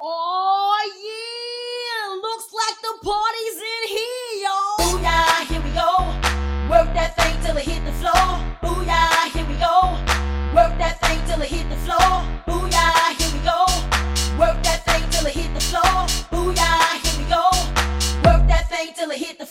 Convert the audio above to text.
Oh yeah, looks like the party's in here, y'all. Booyah, here we go. Work that thing till it hit the floor. Booyah, here we go. Work that thing till it hit the floor. Booyah, here we go. Work that thing till it hit the floor. Booyah, here we go. Work that thing till it hit the